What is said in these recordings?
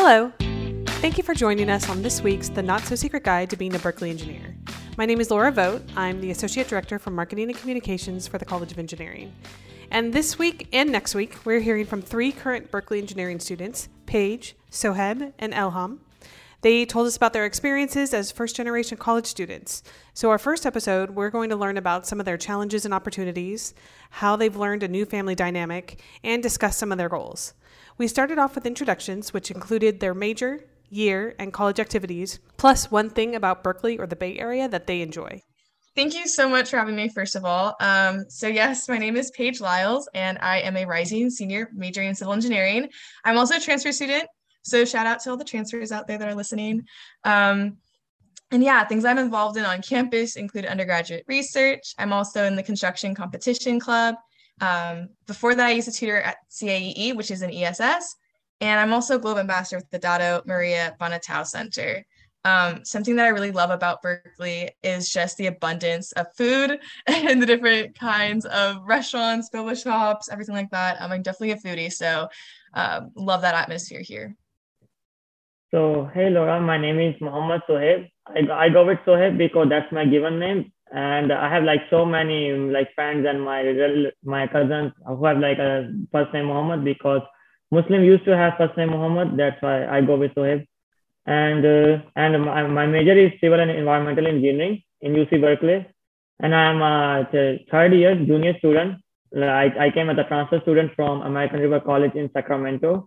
Hello! Thank you for joining us on this week's The Not So Secret Guide to Being a Berkeley Engineer. My name is Laura Vogt. I'm the Associate Director for Marketing and Communications for the College of Engineering. And this week and next week, we're hearing from three current Berkeley Engineering students, Paige, Soheb, and Elham. They told us about their experiences as first-generation college students. So our first episode, we're going to learn about some of their challenges and opportunities, how they've learned a new family dynamic, and discuss some of their goals. We started off with introductions, which included their major, year, and college activities, plus one thing about Berkeley or the Bay Area that they enjoy. Thank you so much for having me, first of all. So yes, my name is Paige Lyles, and I am a rising senior majoring in civil engineering. I'm also a transfer student, so shout out to all the transfers out there that are listening. And yeah, things I'm involved in on campus include undergraduate research. I'm also in the construction competition club. Before that, I used to tutor at CAEE, which is an ESS, and I'm also Global Ambassador with the Dado Maria Bonatau Center. Something that I really love about Berkeley is just the abundance of food and the different kinds of restaurants, boba shops, everything like that. I'm definitely a foodie, so love that atmosphere here. So, hey Laura, my name is Mohammad Soheb. I go with Soheb because that's my given name. And I have so many friends and my cousins who have a first name Mohammed, because Muslim used to have first name Muhammad. That's why I go with Soheb. And my major is civil and environmental engineering in UC Berkeley. And I'm a third year junior student. I came as a transfer student from American River College in Sacramento.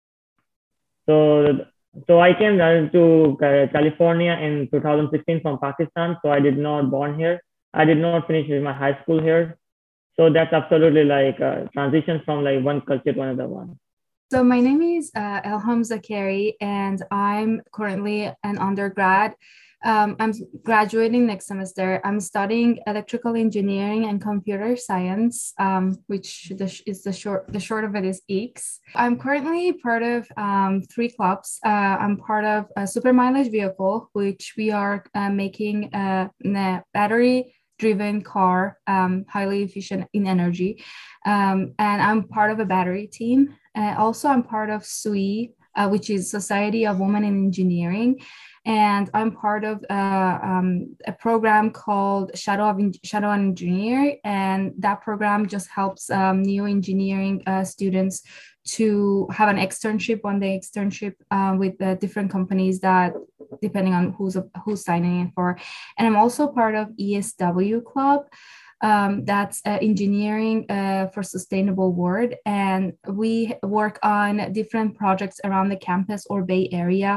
So I came to California in 2016 from Pakistan. So I did not born here. I did not finish my high school here. So that's absolutely a transition from one culture to another one. So my name is Elham Zakari, and I'm currently an undergrad. I'm graduating next semester. I'm studying electrical engineering and computer science, which is the short of it is EECS. I'm currently part of three clubs. I'm part of a super mileage vehicle, which we are making a battery-driven car, highly efficient in energy. And I'm part of a battery team. Also, I'm part of SUI, which is Society of Women in Engineering. And I'm part of a program called Shadow Engineer. And that program just helps new engineering students to have an externship, one-day externship with different companies that, depending on who's signing in for. And I'm also part of ESW Club. That's Engineering for Sustainable World. And we work on different projects around the campus or Bay Area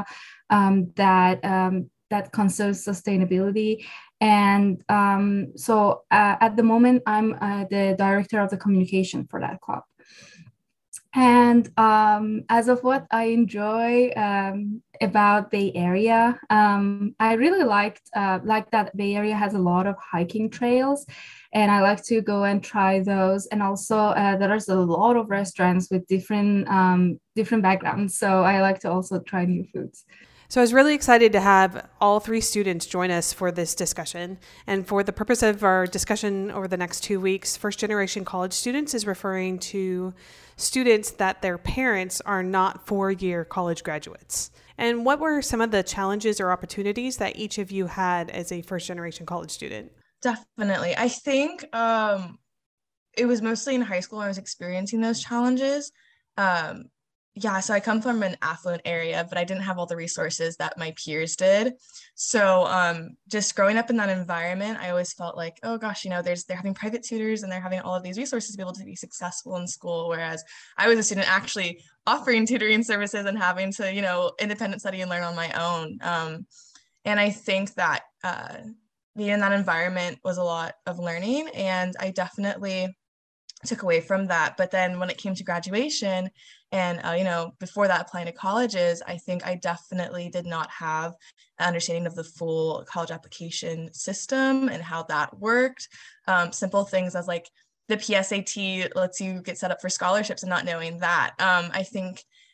that concerns sustainability. And so at the moment, I'm the director of the communication for that club. And as of what I enjoy about Bay Area, I really like that Bay Area has a lot of hiking trails, and I like to go and try those. And also there's a lot of restaurants with different backgrounds, so I like to also try new foods. So I was really excited to have all three students join us for this discussion. And for the purpose of our discussion over the next 2 weeks, first-generation college students is referring to students that their parents are not four-year college graduates. And what were some of the challenges or opportunities that each of you had as a first-generation college student? Definitely. I think it was mostly in high school I was experiencing those challenges. So I come from an affluent area, but I didn't have all the resources that my peers did. So just growing up in that environment, I always felt like, oh gosh, they're having private tutors and they're having all of these resources to be able to be successful in school. Whereas I was a student actually offering tutoring services and having to, independent study and learn on my own. And I think that being in that environment was a lot of learning, and I definitely took away from that. But then when it came to graduation and, before that applying to colleges, I think I definitely did not have an understanding of the full college application system and how that worked. Simple things as the PSAT lets you get set up for scholarships, and not knowing that. I think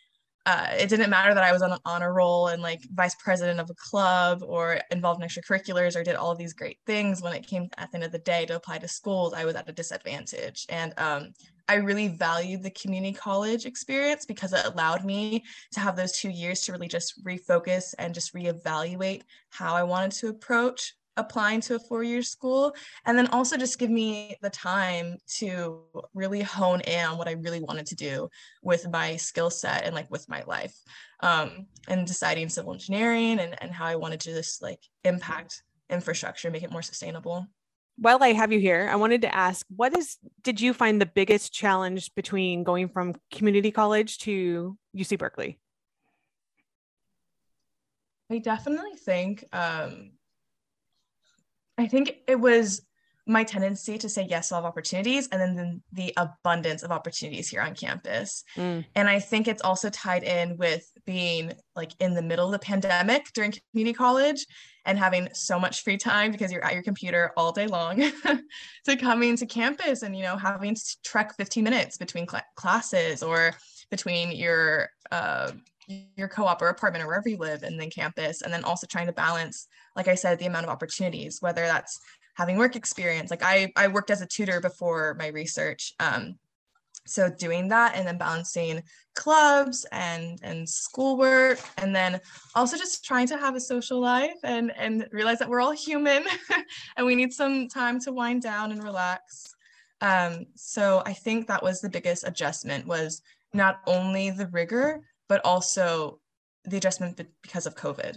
it didn't matter that I was on an honor roll and like vice president of a club or involved in extracurriculars or did all of these great things. When it came at the end of the day to apply to schools, I was at a disadvantage. And I really valued the community college experience because it allowed me to have those 2 years to really just refocus and just reevaluate how I wanted to approach applying to a 4-year school, and then also just give me the time to really hone in on what I really wanted to do with my skill set and like with my life, and deciding civil engineering and how I wanted to just like impact infrastructure, make it more sustainable. While I have you here, I wanted to ask, did you find the biggest challenge between going from community college to UC Berkeley? I definitely think, I think it was my tendency to say yes to all of opportunities and then the abundance of opportunities here on campus. And I think it's also tied in with being like in the middle of the pandemic during community college and having so much free time because you're at your computer all day long to coming to campus and, you know, having to trek 15 minutes between classes or between your co-op or apartment or wherever you live and then campus. And then also trying to balance, like I said, the amount of opportunities, whether that's having work experience. Like I worked as a tutor before my research. So doing that and then balancing clubs and schoolwork, and then also just trying to have a social life and realize that we're all human and we need some time to wind down and relax. So I think that was the biggest adjustment, was not only the rigor, but also the adjustment because of COVID.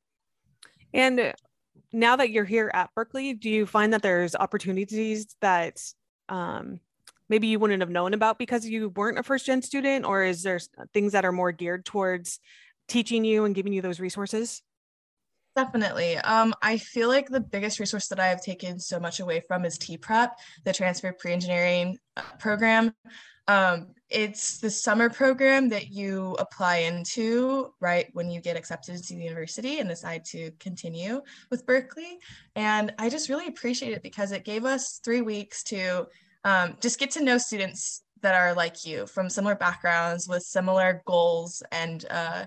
And now that you're here at Berkeley, do you find that there's opportunities that maybe you wouldn't have known about because you weren't a first-gen student, or is there things that are more geared towards teaching you and giving you those resources? Definitely. I feel like the biggest resource that I have taken so much away from is T-Prep, the Transfer Pre-Engineering program. It's the summer program that you apply into right when you get accepted to the university and decide to continue with Berkeley. And I just really appreciate it because it gave us 3 weeks to just get to know students that are like you, from similar backgrounds with similar goals and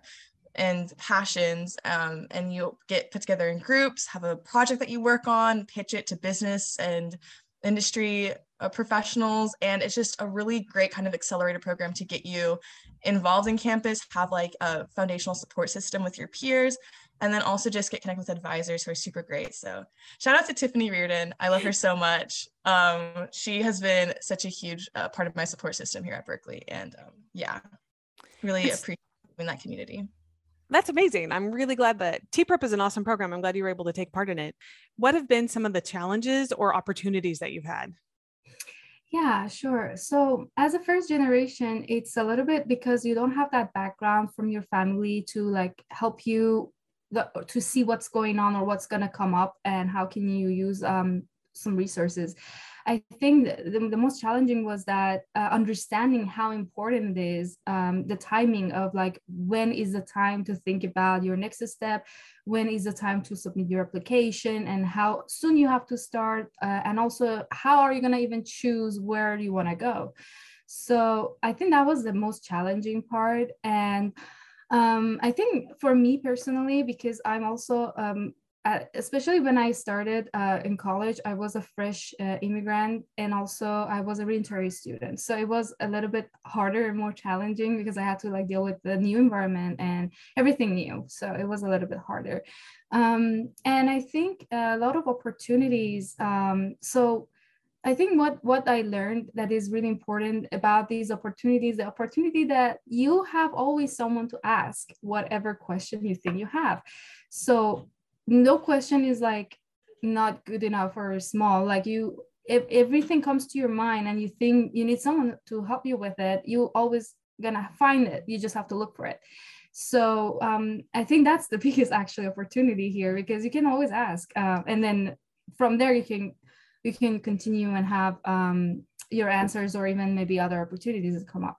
passions, and you get put together in groups, have a project that you work on, pitch it to business and industry professionals, and it's just a really great kind of accelerator program to get you involved in campus, have like a foundational support system with your peers, and then also just get connected with advisors who are super great. So shout out to Tiffany Reardon. I love her so much. She has been such a huge part of my support system here at Berkeley, and yeah, really appreciate that community. That's amazing. I'm really glad that T-Prep is an awesome program. I'm glad you were able to take part in it. What have been some of the challenges or opportunities that you've had? Yeah, sure. So as a first generation, it's a little bit because you don't have that background from your family to like help you to see what's going on or what's going to come up and how can you use some resources. I think the most challenging was that understanding how important it is, the timing of like, when is the time to think about your next step? When is the time to submit your application, and how soon you have to start? And also, how are you going to even choose where you want to go? So I think that was the most challenging part. And I think for me personally, because I'm also, especially when I started in college, I was a fresh immigrant, and also I was a re-entry student. So it was a little bit harder and more challenging because I had to like deal with the new environment and everything new. So it was a little bit harder. And I think a lot of opportunities. So I think what I learned that is really important about these opportunities, the opportunity that you have always someone to ask whatever question you think you have. So no question is like not good enough or small. Like if everything comes to your mind and you think you need someone to help you with it, you always gonna find it. You just have to look for it. So I think that's the biggest actually opportunity here, because you can always ask, and then from there you can continue and have your answers, or even maybe other opportunities that come up.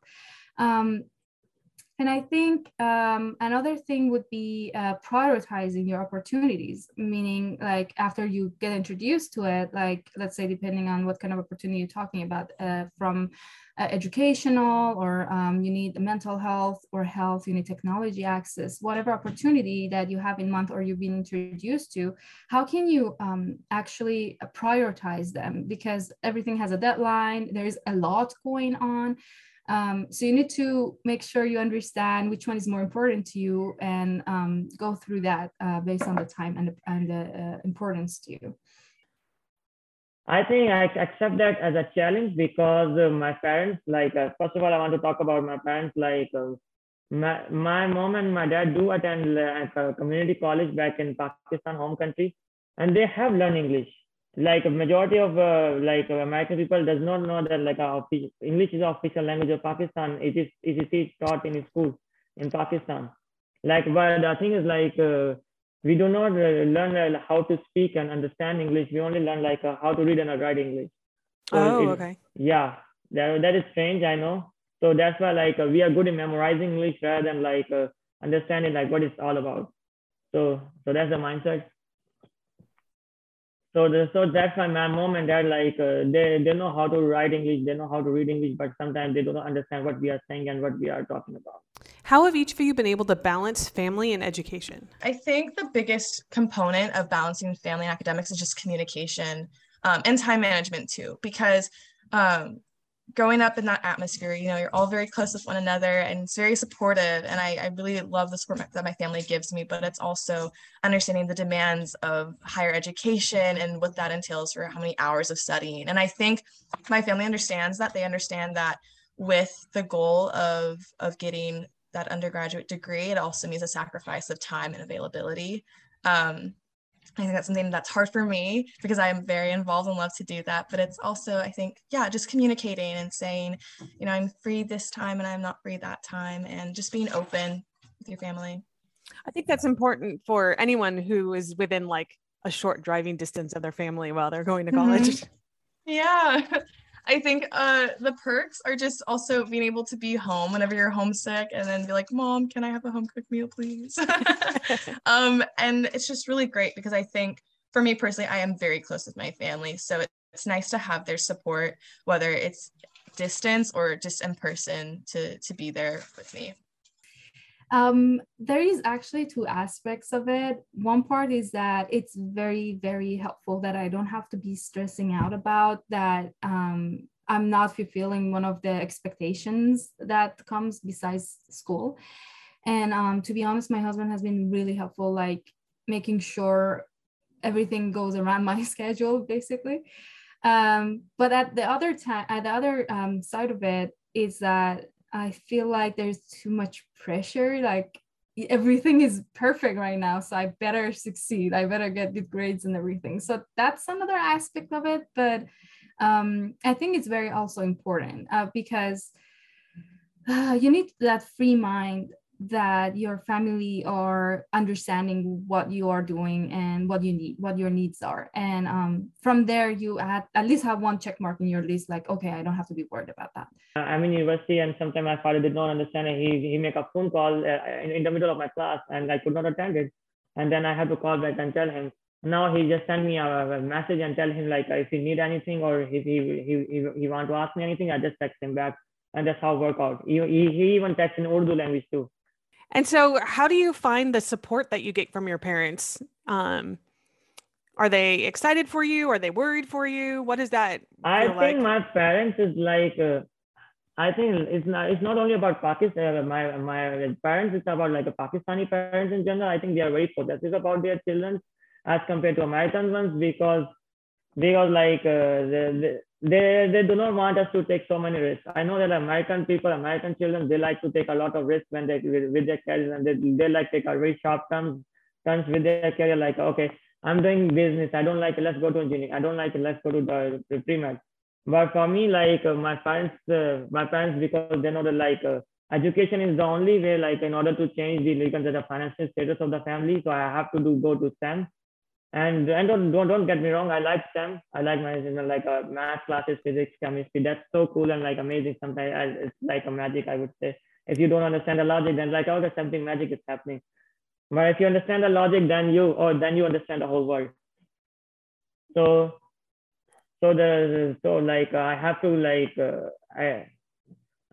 And I think another thing would be prioritizing your opportunities, meaning like after you get introduced to it, like let's say depending on what kind of opportunity you're talking about, from educational, or you need mental health or health, you need technology access, whatever opportunity that you have in month or you've been introduced to, how can you actually prioritize them? Because everything has a deadline, there's a lot going on. So you need to make sure you understand which one is more important to you, and go through that based on the time and the importance to you. I think I accept that as a challenge because my parents, first of all, I want to talk about my parents. My mom and my dad do attend a community college back in Pakistan, home country, and they have learned English. Like a majority of American people does not know that English is the official language of Pakistan. It is taught in school in Pakistan. But the thing is we do not learn how to speak and understand English. We only learn how to read and write English. So okay. Yeah, that is strange, I know. So that's why we are good in memorizing English rather than understanding what it's all about. So that's the mindset. So that's why my mom and dad they know how to write English, they know how to read English, but sometimes they don't understand what we are saying and what we are talking about. How have each of you been able to balance family and education? I think the biggest component of balancing family and academics is just communication, and time management too, because growing up in that atmosphere, you're all very close with one another, and it's very supportive. And I really love the support that my family gives me, but it's also understanding the demands of higher education and what that entails for how many hours of studying. And I think my family understands that. They understand that with the goal of getting that undergraduate degree, it also means a sacrifice of time and availability. I think that's something that's hard for me because I am very involved and love to do that. But it's also, I think, just communicating and saying, I'm free this time and I'm not free that time, and just being open with your family. I think that's important for anyone who is within a short driving distance of their family while they're going to college. Mm-hmm. Yeah. I think the perks are just also being able to be home whenever you're homesick and then be like, Mom, can I have a home cooked meal, please? And it's just really great because I think for me personally, I am very close with my family. So it's nice to have their support, whether it's distance or just in person to be there with me. There is actually two aspects of it. One part is that it's very, very helpful that I don't have to be stressing out about that. I'm not fulfilling one of the expectations that comes besides school. And to be honest, my husband has been really helpful, making sure everything goes around my schedule, basically. But at the other side of it is that I feel like there's too much pressure. Everything is perfect right now, so I better succeed. I better get good grades and everything. So that's another aspect of it. But I think it's very also important because you need that free mind that your family are understanding what you are doing and what you need, what your needs are. And from there, you at least have one check mark in your list, okay, I don't have to be worried about that. I'm in university, and sometimes my father did not understand it. He make a phone call in the middle of my class, and I could not attend it. And then I had to call back and tell him. Now he just send me a message and tell him if he need anything or if he want to ask me anything, I just text him back. And that's how it work out. He even texts in Urdu language too. And so how do you find the support that you get from your parents? Are they excited for you? Are they worried for you? What is that I think my parents is I think it's not only about Pakistan. My parents, it's about Pakistani parents in general. I think they are very protective about their children as compared to American ones because they do not want us to take so many risks. I know that American children, they like to take a lot of risks when they with their careers, and they take a very sharp turns with their career. Okay, I'm doing business. I don't let's go to engineering. I don't let's go to the pre-med. But for me, my parents, because they know that education is the only way, in order to change the financial status of the family. So I have to go to STEM. And don't get me wrong, I like STEM. I like my math classes, physics, chemistry. That's so cool and amazing. Sometimes it's like a magic, I would say. If you don't understand the logic, then okay, something magic is happening. But if you understand the logic, then you understand the whole world. So I have to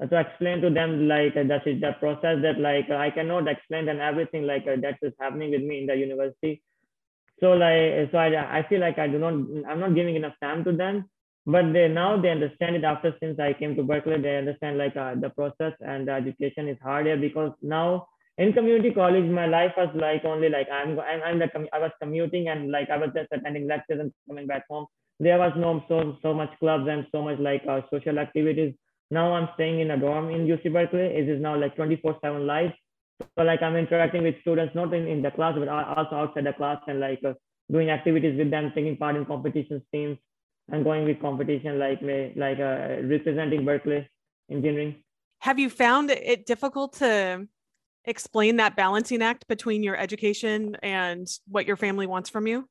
to explain to them like that is the process that like I cannot explain them everything like that is happening with me in the university. So I feel like I'm not giving enough time to them, but now they understand it after since I came to Berkeley. They understand like the process and the education is hard here because now in community college my life was like only like I was commuting and like I was just attending lectures and coming back home. There was no so much clubs and so much like social activities. Now I'm staying in a dorm in UC Berkeley. It is now like 24/7 life. So like I'm interacting with students not in the class but also outside the class and like doing activities with them, taking part in competitions teams and going with competition like representing Berkeley engineering. Have you found it difficult to explain that balancing act between your education and what your family wants from you?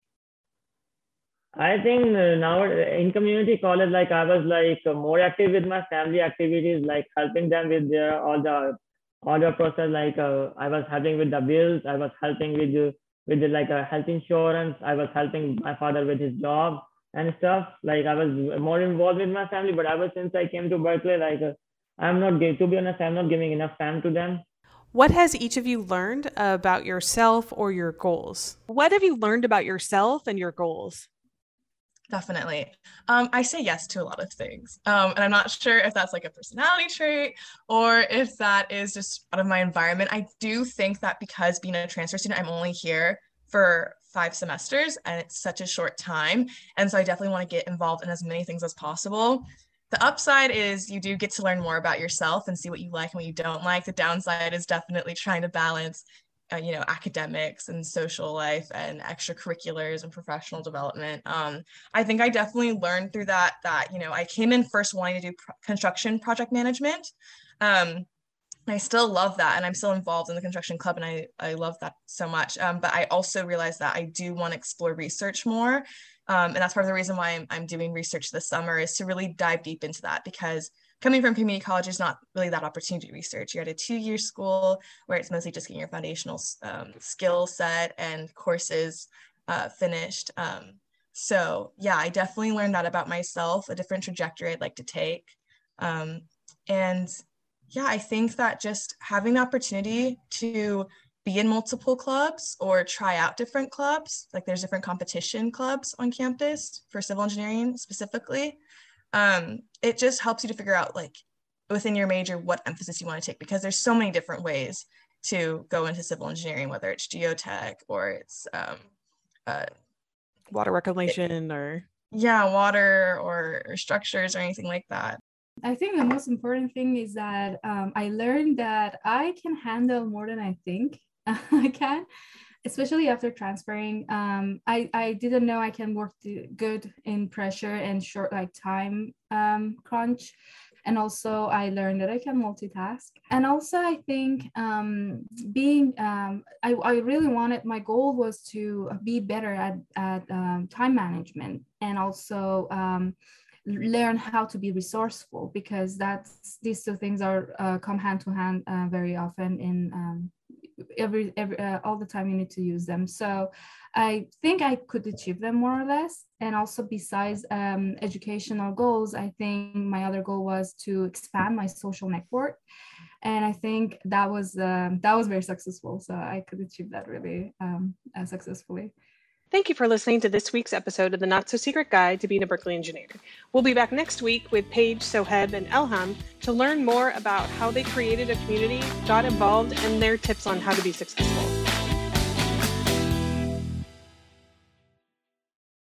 I think now in community college, like I was like more active with my family activities, like helping them with their all the process. Like I was helping with the bills. I was helping with the, like health insurance. I was helping my father with his job and stuff. Like I was more involved with my family. But ever since I came to Berkeley, like to be honest, I'm not giving enough time to them. What has each of you learned about yourself or your goals? What have you learned about yourself and your goals? Definitely. I say yes to a lot of things. And I'm not sure if that's like a personality trait or if that is just out of my environment. I do think that because being a transfer student, I'm only here for 5 semesters and it's such a short time. And so I definitely want to get involved in as many things as possible. The upside is you do get to learn more about yourself and see what you like and what you don't like. The downside is definitely trying to balance academics and social life and extracurriculars and professional development. I think I definitely learned through that, I came in first wanting to do construction project management. I still love that. And I'm still involved in the construction club and I love that so much. But I also realized that I do want to explore research more. And that's part of the reason why I'm doing research this summer is to really dive deep into that because coming from community college is not really that opportunity to research. You're at a 2-year school where it's mostly just getting your foundational skill set and courses finished. So yeah, I definitely learned that about myself, a different trajectory I'd like to take. And yeah, I think that just having the opportunity to be in multiple clubs or try out different clubs, like there's different competition clubs on campus for civil engineering specifically. It just helps you to figure out like within your major what emphasis you want to take because there's so many different ways to go into civil engineering, whether it's geotech or it's water reclamation water or structures or anything like that. I think the most important thing is that I learned that I can handle more than I think I can, especially after transferring. I didn't know I can work good in pressure and short like time crunch. And also I learned that I can multitask. And also I think I really wanted, my goal was to be better at time management and also learn how to be resourceful because these 2 things are come hand to hand very often in every all the time you need to use them. So I think I could achieve them more or less. And also besides educational goals, I think my other goal was to expand my social network. And I think that was very successful. So I could achieve that really successfully. Thank you for listening to this week's episode of the Not So Secret Guide to Being a Berkeley Engineer. We'll be back next week with Paige, Soheb, and Elham to learn more about how they created a community, got involved, and their tips on how to be successful.